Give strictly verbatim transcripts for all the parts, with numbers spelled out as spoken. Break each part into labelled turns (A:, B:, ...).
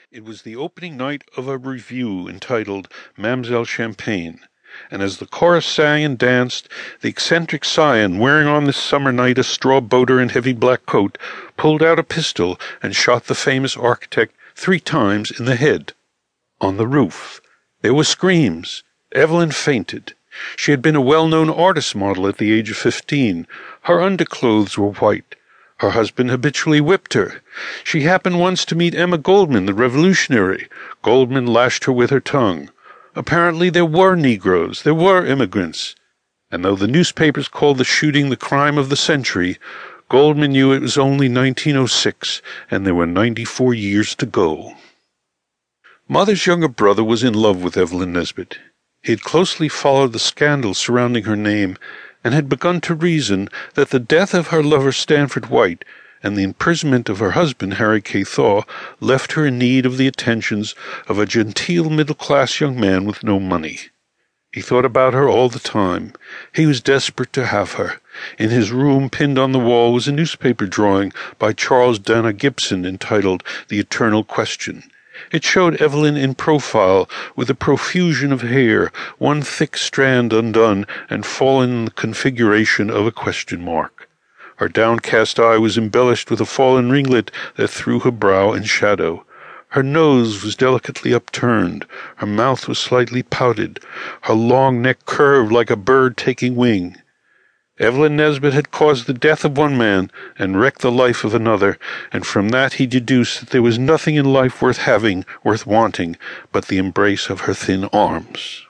A: It was the opening night of a revue entitled Mamselle Champagne, and as the chorus sang and danced, the eccentric scion, wearing on this summer night a straw boater and heavy black coat, pulled out a pistol and shot the famous architect three times in the head. On the roof. There were screams. Evelyn fainted. She had been a well-known artist model at the age of fifteen. Her underclothes were white. Her husband habitually whipped her. She happened once to meet Emma Goldman, the revolutionary. Goldman lashed her with her tongue. Apparently there were Negroes, there were immigrants. And though the newspapers called the shooting the crime of the century, Goldman knew it was only nineteen oh six, and there were ninety-four years to go. Mother's younger brother was in love with Evelyn Nesbit. He had closely followed the scandals surrounding her name, and had begun to reason that the death of her lover Stanford White and the imprisonment of her husband Harry K. Thaw left her in need of the attentions of a genteel middle-class young man with no money. He thought about her all the time. He was desperate to have her. In his room, pinned on the wall, was a newspaper drawing by Charles Dana Gibson entitled The Eternal Question. It showed Evelyn in profile, with a profusion of hair, one thick strand undone and fallen in the configuration of a question mark. Her downcast eye was embellished with a fallen ringlet that threw her brow in shadow. Her nose was delicately upturned, her mouth was slightly pouted, her long neck curved like a bird taking wing. Evelyn Nesbit had caused the death of one man and wrecked the life of another, and from that he deduced that there was nothing in life worth having, worth wanting, but the embrace of her thin arms.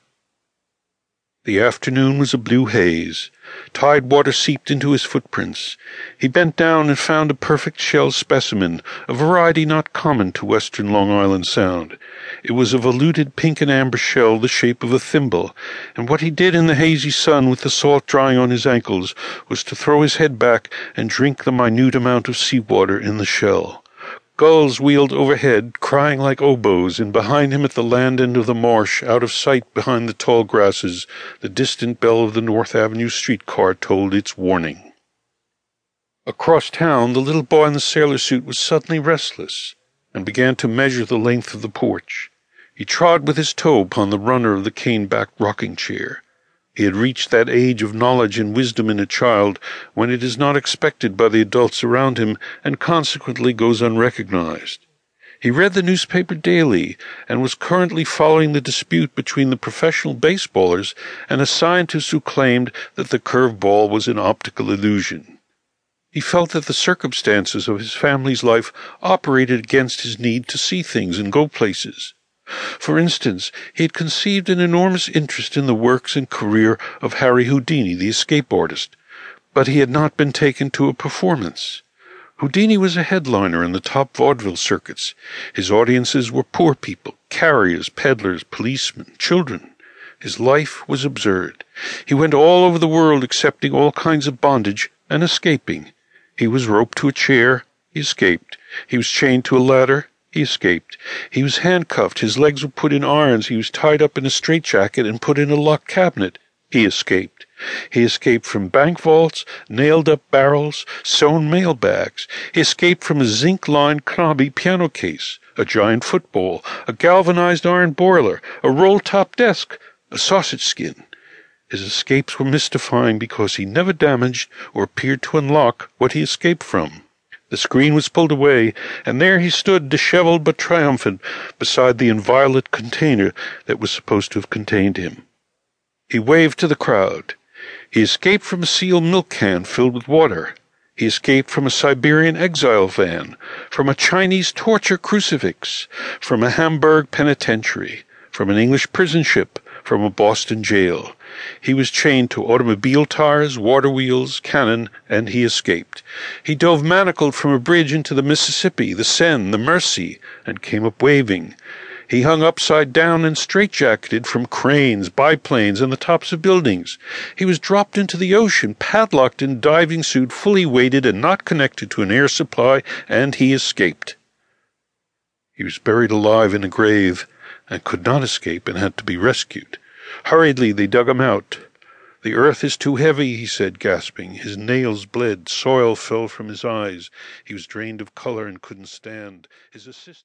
A: The afternoon was a blue haze. Tide water seeped into his footprints. He bent down and found a perfect shell specimen, a variety not common to western Long Island Sound. It was a veluted pink and amber shell the shape of a thimble, and what he did in the hazy sun with the salt drying on his ankles was to throw his head back and drink the minute amount of sea-water in the shell. Gulls wheeled overhead, crying like oboes, and behind him at the land end of the marsh, out of sight behind the tall grasses, the distant bell of the North Avenue streetcar told its warning. Across town, the little boy in the sailor suit was suddenly restless, and began to measure the length of the porch. He trod with his toe upon the runner of the cane-backed rocking-chair. He had reached that age of knowledge and wisdom in a child when it is not expected by the adults around him and consequently goes unrecognized. He read the newspaper daily and was currently following the dispute between the professional baseballers and a scientist who claimed that the curved ball was an optical illusion. He felt that the circumstances of his family's life operated against his need to see things and go places. For instance, he had conceived an enormous interest in the works and career of Harry Houdini, the escape artist, but he had not been taken to a performance. Houdini was a headliner in the top vaudeville circuits. His audiences were poor people, carriers, peddlers, policemen, children. His life was absurd. He went all over the world accepting all kinds of bondage and escaping. He was roped to a chair. He escaped. He was chained to a ladder. He escaped. He was handcuffed, his legs were put in irons, he was tied up in a straitjacket and put in a locked cabinet. He escaped. He escaped from bank vaults, nailed-up barrels, sewn mail bags. He escaped from a zinc-lined knobby piano case, a giant football, a galvanized iron boiler, a roll-top desk, a sausage skin. His escapes were mystifying because he never damaged or appeared to unlock what he escaped from. The screen was pulled away, and there he stood, disheveled but triumphant, beside the inviolate container that was supposed to have contained him. He waved to the crowd. He escaped from a sealed milk can filled with water. He escaped from a Siberian exile van, from a Chinese torture crucifix, from a Hamburg penitentiary, from an English prison ship, from a Boston jail. He was chained to automobile tires, water wheels, cannon, and he escaped. He dove manacled from a bridge into the Mississippi, the Seine, the Mersey, and came up waving. He hung upside down and straitjacketed from cranes, biplanes, and the tops of buildings. He was dropped into the ocean, padlocked in diving suit, fully weighted and not connected to an air supply, and he escaped. He was buried alive in a grave, and could not escape and had to be rescued. Hurriedly they dug him out. "The earth is too heavy," he said, gasping. His nails bled. Soil fell from his eyes. He was drained of color and couldn't stand. His assistant